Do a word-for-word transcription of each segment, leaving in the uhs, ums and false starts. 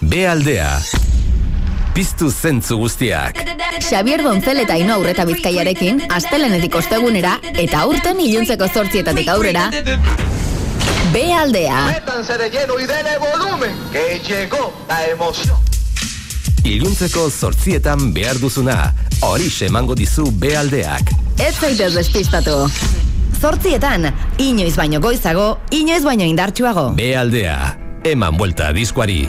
B-aldea. Piztu zentzu guztiak. Xabier Gonzel eta Ino Aurreta Bizkaiarekin, astelenetik ostegunera, eta aurten iluntzeko zortzietatik aurrera, B-aldea. Métanse de lleno y dele volumen, que llegó la emoción. Iluntzeko zortzietan behar duzuna, horixe emango dizu B-aldeak. Ez zaitez despistatu. Zortzietan, inoiz baino goizago, inoiz baino indartsuago. B-aldea, eman buelta diskoari.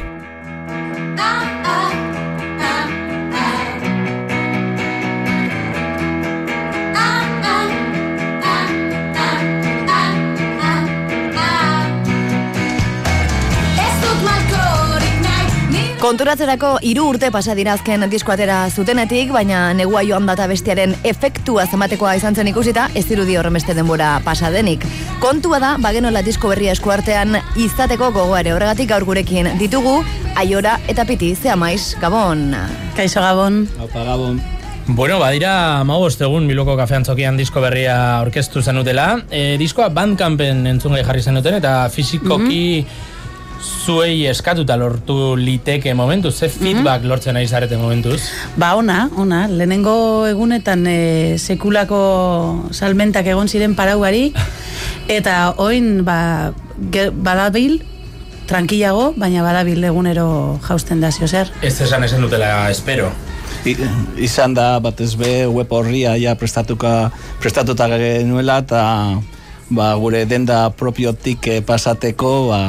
Konturatzerako hiru urte pasa dira azken diskoatera zutenetik, baina negua joan data bestiaren efektua zematekoa izan zen ikusita, ez dirudi horren beste denbora pasa denik. Kontua da, bagenola disko berria eskuartean izateko gogoare, horregatik gaur gurekin ditugu, Aiora eta Piti, zea maiz, Gabon. Kaixo Gabon. Opa, Gabon. Bueno, badira magost egun Bilboko kafean tzokian disko berria orkestu zenutela. E, diskoa Bandcampen entzungai jarri zenuten eta fizikoki mm-hmm. zuei eskatuta lortu liteke momentuz, ze feedback mm-hmm. lortzen ari zarete momentuz? Ba, ona, ona, lehenengo egunetan e, sekulako salmentak egon ziren parauari, eta oin ba, ge, badabil, tranquilago, baina badabil egunero jausten da, zio zer? Ez esan esan dutela, espero. I, izan da, batez be, web horria ja prestatuka, prestatuta genuela, eta ba, gure denda propiotik pasateko, ba,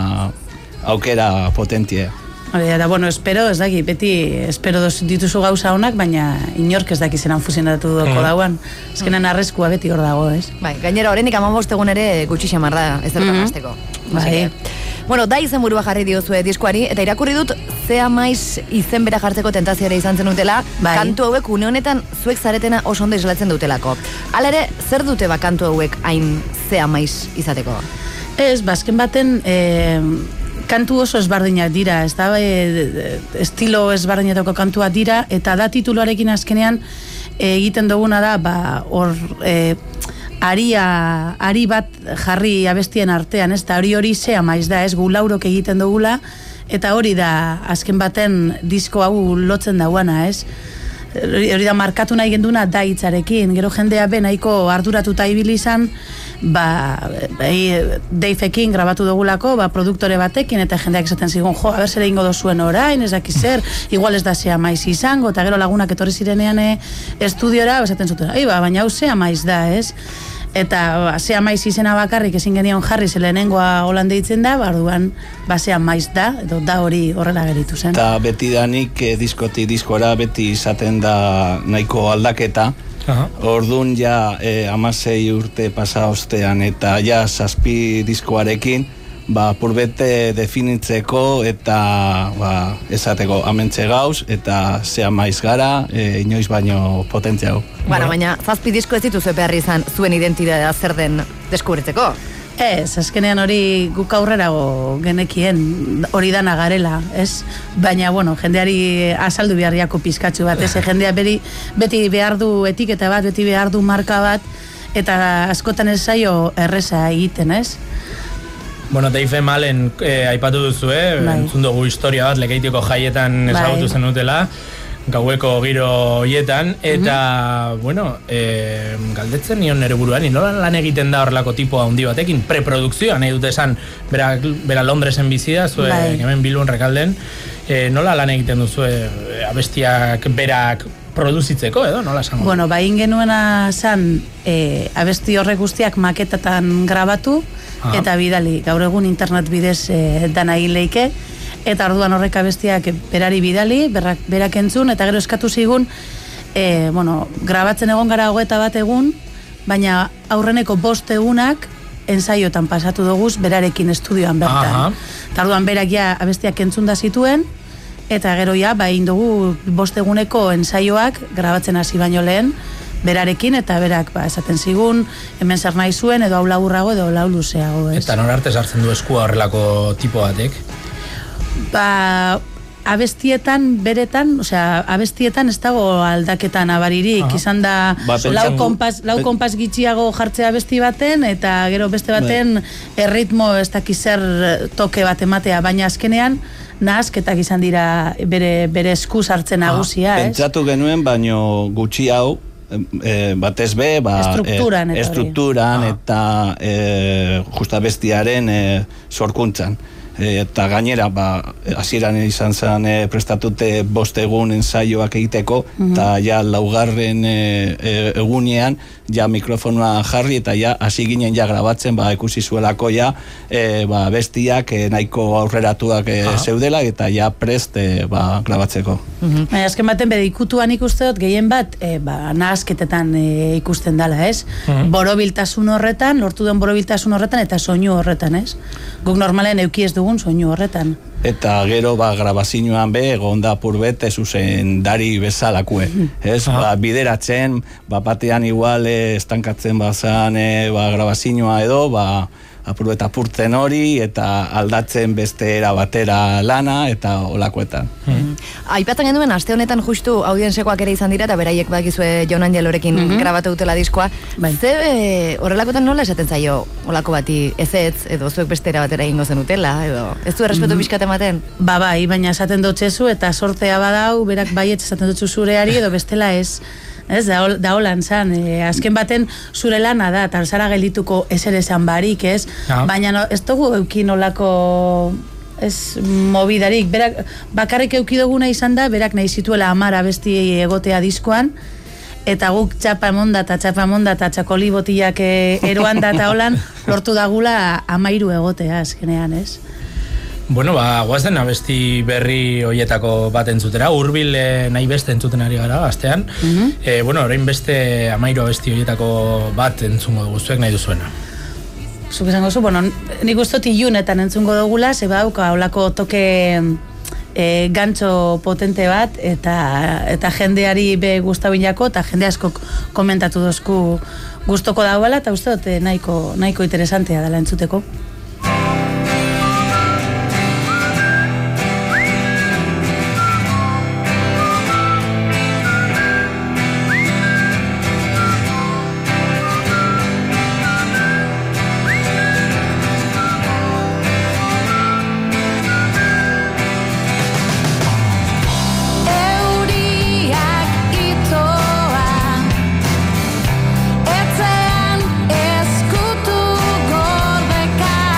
aukera potentie. Eta, bueno, espero, ez daki, beti espero dituzu gauza honak, baina inork ez daki zeran fusionatu doko mm. dauan. Ezkenan arreskua beti hor dago, ez? Bai, gainera horrenik amabost egun ere gutxi xamarra ez dertan mm-hmm. azteko. Bai. Bueno, da izen burua jarri diozue diskoari, eta irakurri dut zea maiz izen bera jartzeko tentazioa izan zen dutela, bai. Kantu hauek une honetan zuek zaretena oso ondo islatzen dutelako. Hala ere, zer dute ba kantu hauek hain zea maiz izateko? Ez, bazken baten... E... kantu oso ezbardinak dira, ez da, e, estilo ezbardinetako kantua dira, eta da tituluarekin azkenean e, egiten duguna da, ba, hor, e, aria, ari bat jarri abestien artean, ez da, hori hori zea maiz da, ez, gu laurok egiten dugula, eta hori da, azken baten disko hau lotzen dauana, ez, hori da markatu nahi genduna da hitzarekin, gero jendea be nahiko arduratuta ibili izan, ba, Daveekin grabatu dugulako, ba, produktore batekin, eta jendeak esaten zigun, jo, haber zer egingo dozuen orain, ez daki zer, igual ez da zea maiz izango, eta gero lagunak etorri zirenean e, estudiora, esaten zuten, ba, baina hau zea maiz da, ez? Eta ba, zea maiz izena bakarrik ezin genion jarri zelenengoa holan deitzen da, barduan ba, zea maiz da, edo da hori horrela geritu zen. Eta beti danik eh, diskotik diskora beti izaten da nahiko aldaketa. Aha. Orduan ja eh, amasei urte pasa ostean eta ja zazpi diskoarekin ba, purbete definitzeko eta ba, esateko amentxe gauz eta zea maiz gara, e, inoiz baino potentziago. Bueno, baina zazpi disko ez dituzu beharri izan zuen identitatea zer den deskubritzeko? Ez, azkenean hori guk aurrerago genekien hori dana garela, ez? Baina, bueno, jendeari azaldu beharriako pizkatxu bat, ez? Jendea beri, beti behar du etiketa bat, beti behar du marka bat, eta askotan ez zaio erreza egiten, ez? Bueno, Dave Malen eh, aipatu duzu, eh? Bai. Entzun dugu historia bat, Lekeitiko jaietan ezagutu bai. Zenutela, gaueko giro hoietan, eta, mm-hmm. bueno, eh, galdetzen nion nere buruan, nola lan egiten da horrelako tipo handi batekin, preprodukzioa, nahi dute esan, bera, bera Londresen bizida, zue, bai. Hemen Bilbon rekalden, eh, nola lan egiten duzu, eh, abestiak berak produzitzeko, edo, nola esango? Bueno, bain genuena zan, eh, abesti horrek guztiak maketatan grabatu, aha. Eta bidali, gaur egun internet bidez eh, dana egin leike, eta orduan horrek abestiak berari bidali, berak, berak entzun, eta gero eskatu zigun, e, bueno, grabatzen egon gara hogeita bat egun, baina aurreneko bost egunak ensaiotan pasatu duguz, berarekin estudioan bertan. Eta orduan berak ja abestiak entzun da zituen, eta gero ja, bain dugu bost eguneko ensaioak grabatzen hasi baino lehen, berarekin, eta berak, ba, esaten zigun, hemen zer nahi zuen, edo hau laburrago, edo hau luzeago, ez? Eta nor arte sartzen du eskua horrelako tipo batek? Ba, abestietan, beretan, osea, abestietan ez dago aldaketan abaririk, uh-huh. Izan da ba, lau, kompas, lau kompas gitxiago jartzea abesti baten, eta gero beste baten erritmo ez dakizer toke bat ematea, baina azkenean nahasketak izan dira bere, bere esku sartzen nagusia, ah, ez? Pentsatu genuen, baino gutxi hau, E, batez be, ba, estrukturan, e, estrukturan ah. eta e, justa bestiaren e, sorkuntzan. E, eta gainera, ba, hasieran izan zen e, prestatute bost egun ensaioak egiteko, eta mm-hmm. ja laugarren e, e, egunean, ja mikrofonoa jarri, eta ja hasi ginen ja grabatzen, ba, ikusi zuelako ja, e, ba, bestiak e, nahiko aurreratuak e, ah. zeudela, eta ja prest e, ba, grabatzeko. Mm-hmm. Baina, azken baten bere ikutuan ikuste dut, gehien bat, e, ba, nahasketetan e, ikusten dala, ez? Mm-hmm. Borobiltasun horretan, lortu den borobiltasun horretan, eta soinu horretan, ez? Guk normalen euki ez dugun soinu horretan. Eta gero, ba, grabazioan be, egonda purbet, zuzen dari bezalakue. Ez, ah. ba, bideratzen, ba, batean igual eh, estankatzen bazan eh, ba, grabazioa edo, ba, apurret apurtzen hori, eta aldatzen beste era batera lana, eta olakoetan. Mm. Aipatzen genduen, aste honetan justu audiensekoak ere izan dira, eta beraiek bakizue Jon Angelorekin mm-hmm. grabatu dutela diskoa. Bai. Ze e, horrelakoetan nola esaten zaio olako bati ezetz, edo zuek beste era batera ingo zenutela, edo ez du errespetu mm-hmm. pixkat ematen? Ba, bai, baina esaten dutxezu, eta sortea badau, berak baietz esaten dutxu zureari, edo bestela ez. Ez, da, da holan zan, e, azken baten zure lana da, eta alzara gelituko eser esan barik, ez? Ja. Baina no, ez dugu eukin olako ez mobidarik, berak, bakarrik eukidoguna izan da, berak nahi zituela amara besti egotea diskoan, eta guk txapa emonda eta txapa emonda eta txakoli botiak eroan da eta holan, lortu dagula amairu egotea azkenean, ez? Bueno, ba, guazen abesti berri hoietako bat entzutera, hurbil eh, nahi beste entzuten ari gara gaztean. Mm-hmm. eh, bueno, orain beste amairu abesti hoietako bat entzungo dugu zuek nahi duzuena. Zuk esango zu, bueno, nik ustot ilunetan entzungo dugula, zeba dauka holako toke e, gantxo potente bat, eta, eta jendeari be guztabinako, eta jende askok komentatu dozku gustoko dauela, eta uste dut nahiko, nahiko interesantea dela entzuteko. Etxean eskutu gordeka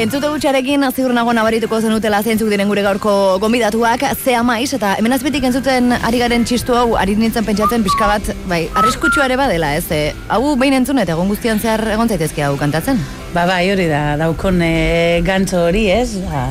Entzute gutxarekin, ziur nago nabarituko zenutela zeintzuk diren gure gaurko gonbidatuak, ze amaiz, eta hemen azbetik entzuten ari garen txistu hau, ari nintzen pentsatzen pixka bat, bai, arriskutsua ere badela, ez? E, hau behin entzunet, egon guztian zehar egon zaitezke hau kantatzen? Ba, bai, hori da, daukon e, gantzo hori, ez? Ba,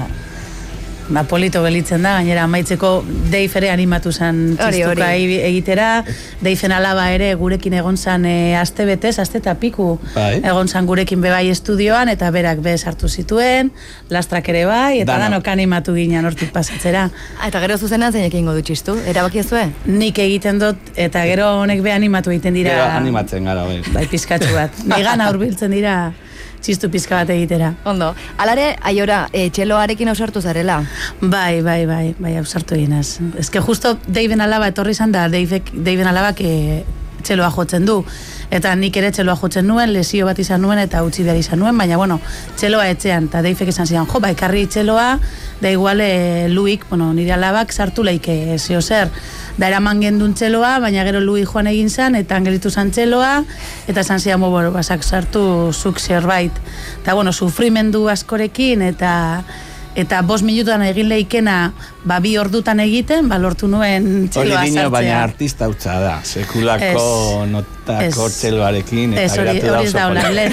ba, polito belitzen da, gainera amaitzeko Dave ere animatu zen txistuka egitera, Dave-en alaba ere gurekin egon zan e, aste betez, aste eta piku bai. Egon zan gurekin bebai estudioan, eta berak be sartu zituen, lastrak ere bai, eta danok animatu ginen hortik pasatzera. Eta gero zuzenan zeinek egingo du txistu, erabakiezue? Nik egiten dut, eta gero honek be animatu egiten dira. Gero animatzen gara, bai. Bai, pizkatxu bat. Nigan aurbiltzen dira txistu pizka bat egitera. Ondo. Alare, aiora, e, txeloarekin ausartu zarela? Bai, bai, bai, bai, ausartu eginaz. Ez que justo Dave-en alaba etorri izan da, Dave-en alabak e, txeloa jotzen du. Eta nik ere txeloa jotzen nuen, lesio bat izan nuen eta utzi behar izan nuen, baina, bueno, txeloa etxean, eta Dave-ek esan zidan, jo, ba, ekarri txeloa, da igual e, Luik, bueno, nire alabak sartu leike, zeo zer, da eraman gendun txeloa, baina gero Luik joan egin zan, eta angelitu zan txeloa, eta esan zidan, bo, basak sartu zuk zerbait. Eta, bueno, sufrimendu askorekin, eta eta bost minutuan egin leikena ba, bi ordutan egiten, ba, lortu nuen txeloa sartzea. Baina artista hutsa da, sekulako es, notako es, txeloarekin, eta geratu da oso pola.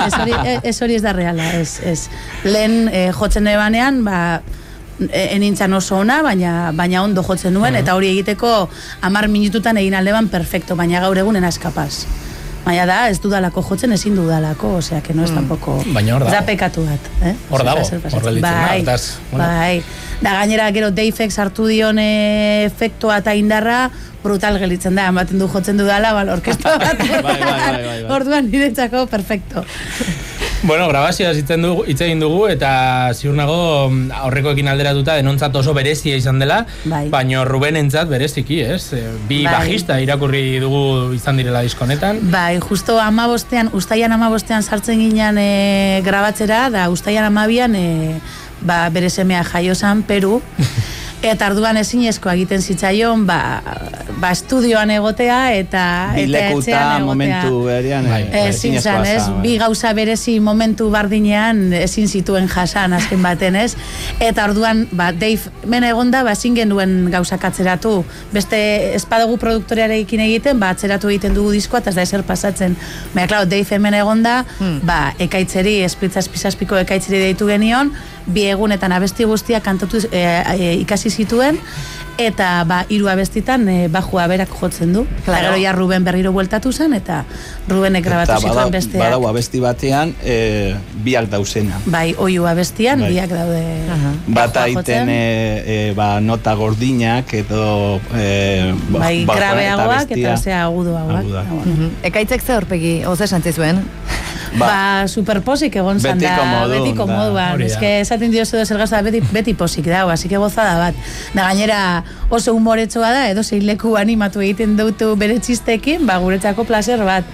Ez hori ez da reala, ez, ez. Lehen eh, jotzen ebanean, ba, enintzan oso ona, baina, baina ondo jotzen nuen, uh-huh. eta hori egiteko hamar minututan egin aldeban perfecto, baina gaur egun enaz kapaz. Baina da, ez dudalako jotzen, ezin dudalako, osea, que no es tampoco... Baina hor dago. Ez da pekatu bat, eh? Hor dago, hor gelitzen da. Bai, da gainera gero Dave-ek sartu dion efektua eta indarra, brutal gelitzen da, ematen du jotzen dudala, bal, orkestra bat. Bai, bai, bai, bai. Orduan niretzako, perfecto. Bueno, grabazioa hitz egin dugu, eta ziur nago aurrekoekin alderatuta denontzat oso berezia izan dela, bai. Baina Rubenentzat bereziki, ez? Bi bai. Bajista irakurri dugu izan direla diskonetan. Bai, justo amabostean, ustaian amabostean sartzen ginen e, grabatzera, da ustaian amabian e, ba, bere semea jaiozan Peru, eta arduan ezinezkoa egiten zitzaion, ba, ba estudioan egotea eta bilekuta momentu berean ezin zan, ez? Bi gauza berezi momentu bardinean ezin zituen jasan azken baten, ez? Eta orduan, ba, Dave mena egonda, ba, ezin genuen gauzak atzeratu. Beste espadugu produktorearekin egiten, ba, atzeratu egiten dugu diskoa, eta ez da ezer pasatzen. Baina, klaro, Dave hemen egonda, hmm. ba, ekaitzeri, esplitzazpizazpiko ekaitzeri deitu genion, bi egunetan abesti guztiak kantatu e, e, ikasi zituen, eta ba, hiru abestitan e, bajua berak jotzen du. Claro. Gero ja Ruben berriro bueltatu zen, eta Rubenek grabatu zituen besteak. Badau abesti batean, e, biak dauzena. Bai, oiu abestian, bai. Biak daude. Uh-huh. Bata aiten e, e, ba, nota gordinak, edo e, bai, ba, grabeagoak, eta zea agudoagoak. Aguda. Uh-huh. Ekaitzek ze horpegi, oze santzizuen? Ba, ba superposik egon zan da, betiko moduan. Ez que esaten diozu zer gauza, beti, beti posik dago, así que gozada bat. Da gainera oso humoretsoa da, edo zein leku animatu egiten dutu bere txistekin, ba guretzako placer bat.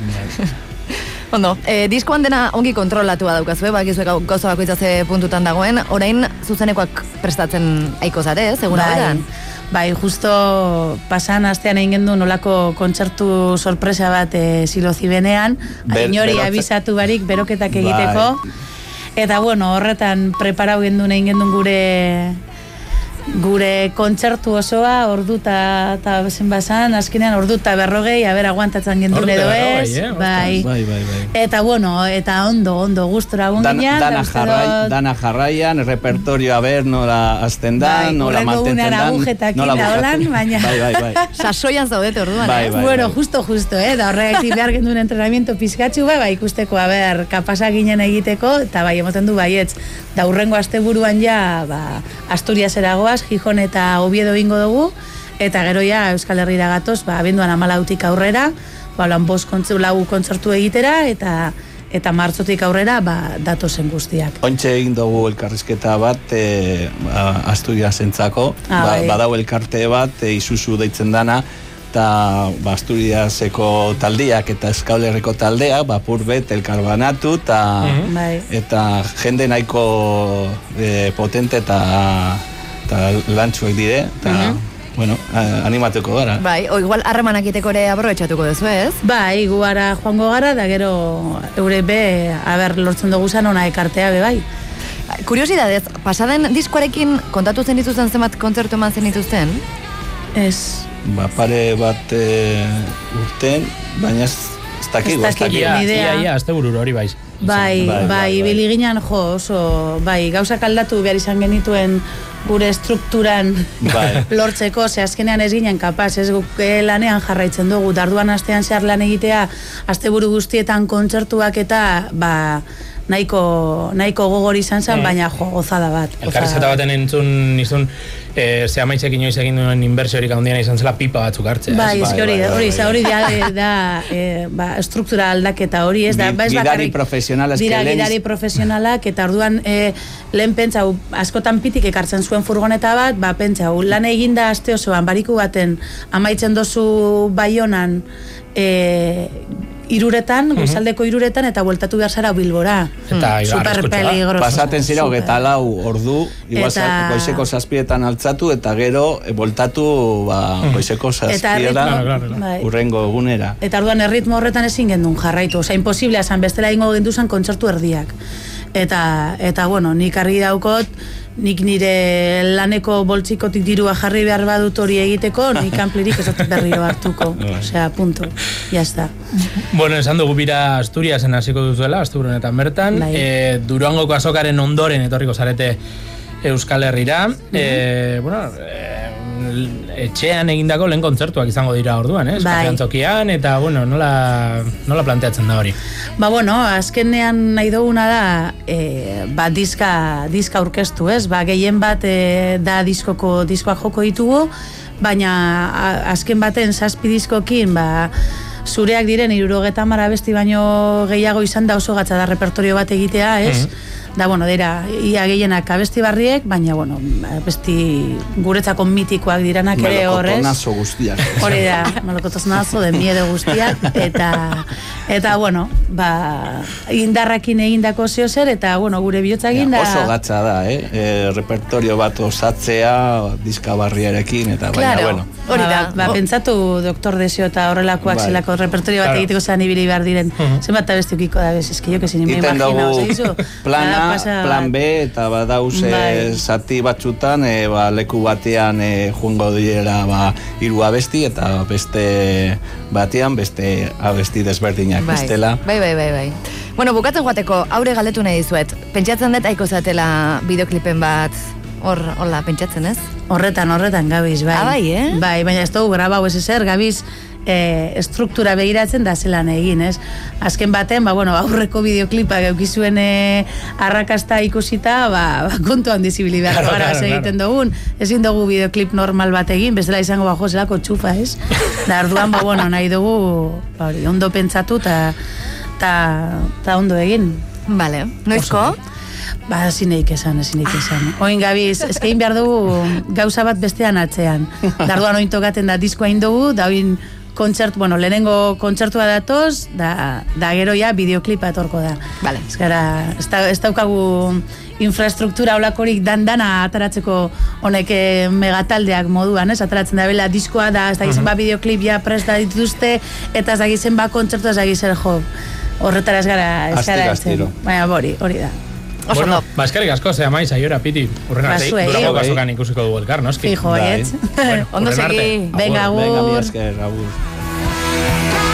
Ondo, eh, diskoan dena ongi kontrolatua daukazue, bakizue gauza bakoitza ze puntutan dagoen, orain zuzenekoak prestatzen aiko zare, ez, egun hauetan? Bai, justo pasan astean egin gendu nolako kontzertu sorpresa bat e, silozibenean, inori abisatu barik beroketak egiteko, bai. Eta bueno, horretan preparau gendun egin gendun gure gure kontzertu osoa, orduta eta zen bazan, azkenean orduta berrogei, haber aguantatzen gendun edo ez, eh? bai. Bai, bai, bai. Eta bueno, eta ondo, ondo, gustora gunginan. Dana, jarrai, dana jarraian, repertorio haber nola azten da, bai, nola mantentzen da. Nola agujetak baina. Bai, bai, bai. Sasoian zaudete orduan, bai, eh? Bai, bueno, bai. justo, justo, eh? Da horregatik behar gendun entrenamiento pizkatxu, bai, bai, ikusteko, haber, kapasa ginen egiteko, eta bai, emoten du baietz. Da urrengo asteburuan ja, ba, Asturias eragoaz, Gijon eta Oviedo ingo dugu, eta gero ja Euskal Herrira gatoz, ba, abenduan amalautik aurrera, ba, lan bost kontzu, lau kontzertu egitera, eta eta martzotik aurrera, ba, datozen guztiak. Ontxe egin dugu elkarrizketa bat, e, ba, Asturiasentzako, ah, ba, badau elkarte bat, e, Isuzu deitzen dana, eta ba, Asturiaseko taldeak eta Euskal Herriko taldeak, ba, purbet elkarbanatu, eta mm-hmm. eta jende nahiko e, potente eta eta lantzuek dire, eta, uh-huh. bueno, animatuko gara. Bai, o igual harremanak iteko ere aprobetxatuko duzu, ez? Bai, guara joango gara, da gero eure be, haber lortzen dugu zan ona ekartea be bai. Kuriosidadez, pasaden diskoarekin kontatu zen dituzten zenbat kontzertu eman zen dituzten? Ez. Ba, pare bat e, urten, baina ez dakigu, ez dakigu. Ia, ia, ia, azte bururo hori baiz. Bai, bai, bai, biliginan jo, oso, bai, gauzak aldatu behar izan genituen gure estrukturan bai. lortzeko, ze azkenean ez ginen kapaz, ez guk lanean jarraitzen dugu, darduan astean zehar lan egitea, asteburu guztietan kontzertuak eta, ba, nahiko, nahiko gogor izan zen, mm. baina jo, gozada bat. Elkarrizketa baten entzun nizun, e, ze amaizek inoiz egin duen inbertsiorik handiena izan zela pipa batzuk hartzea. Bai, ez hori, hori, hori da, da e, ba, struktura aldaketa hori, ez da, ba, ez bakarrik, gidari profesionalak, dira, gidari profesionalak, eta orduan e, lehen pentsau, askotan pitik ekartzen zuen furgoneta bat, ba, pentsau, lan eginda aste osoan, bariku baten, amaitzen dozu Baionan, e, iruretan, goizaldeko iruretan, eta bueltatu behar zara Bilbora. Eta super peligroso. Pasaten zira hogeta lau ordu, igual eta... goizeko zazpietan altzatu, eta gero e, bueltatu ba, goizeko zazpiera urrengo egunera. Eta orduan erritmo horretan ezin gendun jarraitu. Osa, imposiblea zan, bestela ingo gendu zan kontzertu erdiak. Eta, eta bueno, nik argi daukot, nik nire laneko boltsikotik dirua jarri behar badut hori egiteko, nik amplirik ez dut berriro hartuko. Osea, punto. Ya está. Bueno, esan dugu bira Asturiasen hasiko duzuela, Asturunetan bertan. E, Durangoko azokaren ondoren etorriko zarete Euskal Herrira. E, bueno, e, etxean egindako lehen kontzertuak izango dira orduan, eh? Bai. Tokian, eta, bueno, nola, nola planteatzen da hori? Ba, bueno, azkenean nahi duguna da, e, ba, diska, diska orkestu, ez? Ba, gehien bat e, da diskoko, diskoak joko ditugu, baina a, azken baten zazpi diskokin, ba, zureak diren hirurogeta hamar abesti baino gehiago izan da oso gatza da repertorio bat egitea, ez? Mm-hmm. Da, bueno, dira, ia gehienak abesti barriek, baina, bueno, abesti guretzako mitikoak diranak ere horrez. Melokotonazo guztiak. Hori da, melokotonazo de miedo guztiak, eta, eta, bueno, ba, indarrakin egindako zeo zer, eta, bueno, gure bihotza eginda... Ja, oso gatza da, eh? E, repertorio bat osatzea, diska barriarekin, eta, claro, baina, bueno. Hori da, ba, ba, pentsatu doktor desio eta horrelakoak bai. Zelako repertorio bat claro. Egiteko zean ibili behar diren. Uh-huh. Zenbat abestiukiko da, bez, eski jo, que sin me imagina, oza, plana, pasa... plan B, eta badauz bai. Zati batzutan, e, ba, leku batean e, joango direla ba, hiru abesti, eta beste batean beste abesti desberdinak bai. Bestela. Bai, bai, bai, bai. Bueno, bukatzen joateko, aurre galdetu nahi dizuet. Pentsatzen dut aiko zatela bideoklipen bat hor, hola, pentsatzen ez? Horretan, horretan, Gabiz, bai. Ah, bai, eh? Bai, baina ez dugu grabau ez ezer, Gabiz, E, estruktura begiratzen da zelan egin, ez? Azken baten, ba, bueno, aurreko bideoklipa geukizuen e, arrakasta ikusita, ba, ba kontuan dizibili behar claro, gara claro, egiten claro. Dugun, ezin dugu bideoklip normal bat egin, bezala izango bajo zelako txufa, ez? Da, arduan, ba, bueno, nahi dugu ba, ondo pentsatu eta ta ondo egin. Vale, noizko? Ba, zineik esan, zineik esan. Oin Gabiz, ezkein behar dugu gauza bat bestean atzean. Darduan oin tokaten da diskoa indugu, da oin kontzertu, bueno, lehenengo kontzertua datoz, da, da gero ja bideoklipa etorko da. Vale. Ez gara, ez daukagu infrastruktura olakorik dan-dana ataratzeko honek megataldeak moduan, ez? Ataratzen da bela diskoa da, ez da gizen ba bideoklip ja presta dituzte, eta ez da gizen ba kontzertu, ez da gizen jo. Horretara ez gara, ez gara etzen. Baina hori, hori da. Bueno, ba, eskerrik asko, zea maiz, aiora, piti. Urren arte, Durango kasokan ikusiko dugu elkar, noski? Fijo, baietz. Ondo segi. Venga, agur. Venga, mi esker, agur.